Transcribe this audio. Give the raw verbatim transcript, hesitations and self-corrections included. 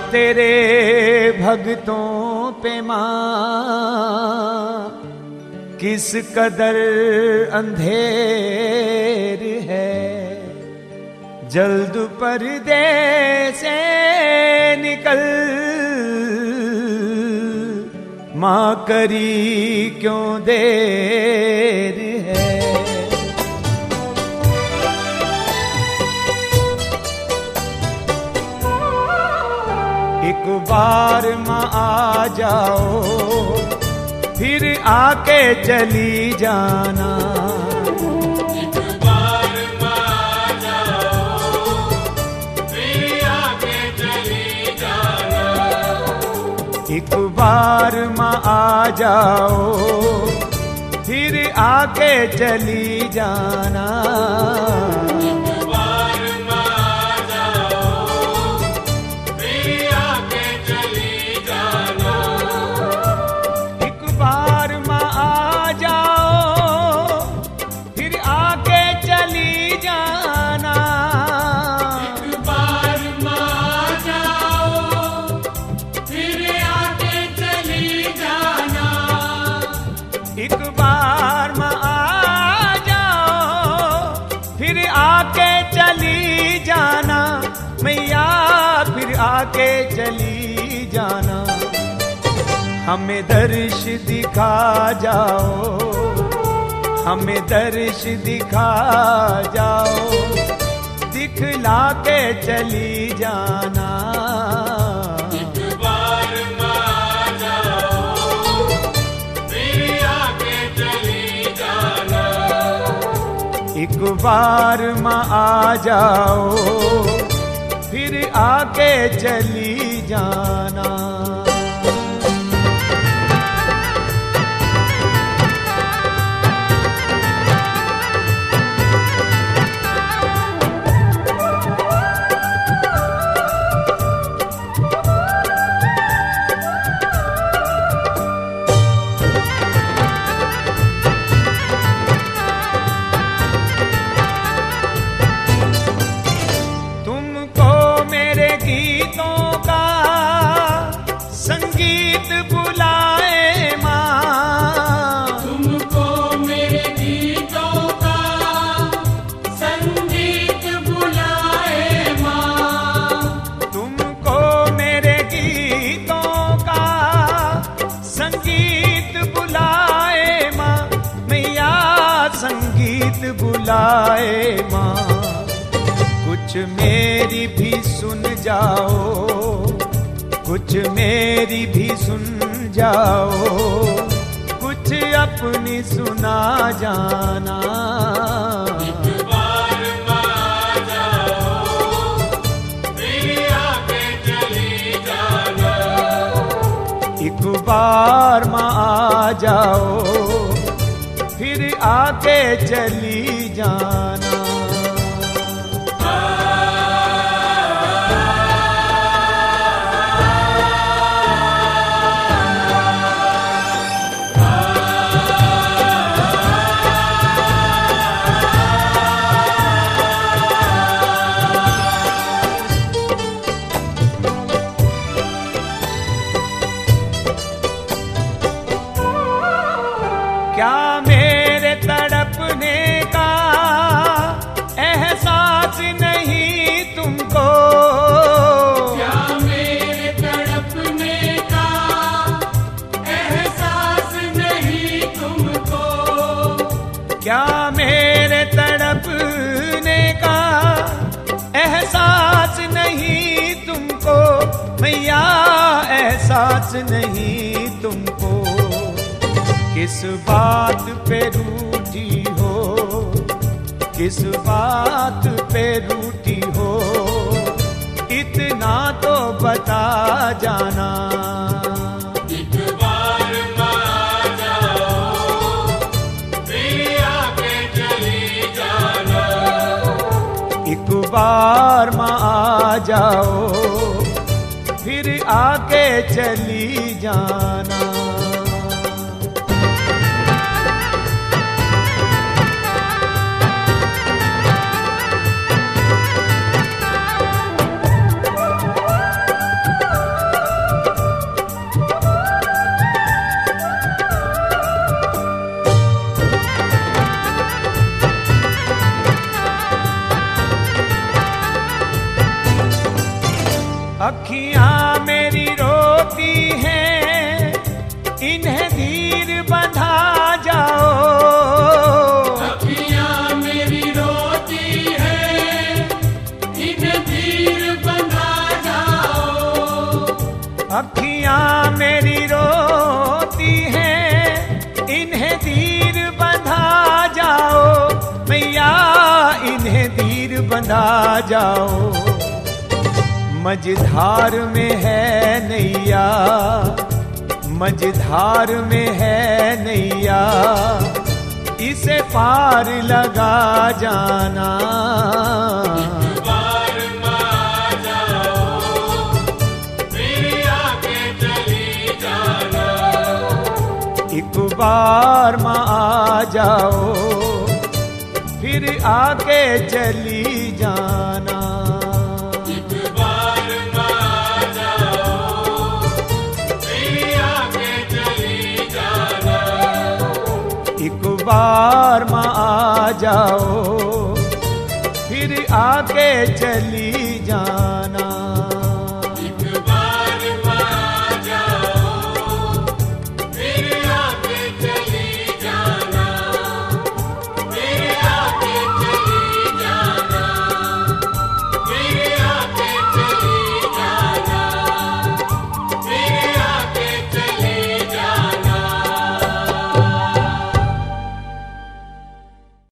तेरे भक्तों पे माँ किस कदर अंधेर है, जल्द पर्दे से निकल माँ करी क्यों देर है। एक बार माँ आ जाओ फिर आके चली जाना, एक बार माँ आ जाओ फिर आके चली जाना, एक बार माँ आ जाओ फिर आके चली जाना, एक बार माँ आ जाओ फिर आके चली जाना, एक बार माँ आ जाओ फिर आके चली जाना, एक बार माँ आ जाओ फिर आके चली जाना, मैया फिर आके चली जाना। हमें दर्श दिखा जाओ, हमें दर्श दिखा जाओ, दिखला के चली जाना, एक बार माँ आ जाओ फिर आके चली जाना, एक बार माँ आ जाओ फिर आके चली जाना। संगीत बुलाए माँ, तुमको मेरे गीतों का संगीत बुलाए माँ, तुमको मेरे गीतों का संगीत बुलाए माँ, मैया संगीत बुलाए माँ। कुछ मेरी भी सुन जाओ, कुछ मेरी भी सुन जाओ, कुछ अपनी सुना जाना, एक बार माँ आ जाओ फिर आके चली जाना, एक बार माँ आ जाओ फिर आके चली जाना। क्या मेरे तड़पने का एहसास नहीं तुमको, क्या मेरे तड़पने का एहसास नहीं तुमको, क्या मेरे तड़पने का एहसास नहीं तुमको, मैया एहसास नहीं तुमको। किस बात पे रूठी हो, किस बात पे रूठी हो, इतना तो बता जाना, एक बार माँ आ जाओ फिर आके चली जाना, एक बार माँ आ जाओ फिर आके चली जाना। इन्हें धीर बंधा जाओ। अखियाँ मेरी रोती है, इन्हें धीर बंधा जाओ। अखियाँ मेरी रोती हैं, इन्हें धीर बंधा जाओ। मैया इन्हें धीर बंधा जाओ। मझधार में है नैया, मझधार में है नैया, इसे पार लगा जाना। बार माँ जाओ, फिर आगे चली जाना। एक बार माँ आ जाओ, फिर आगे चली जाना। एक बार माँ जाओ, फिर आगे चली जाना। एक बार माँ आ जाओ, फिर आगे चली जाना।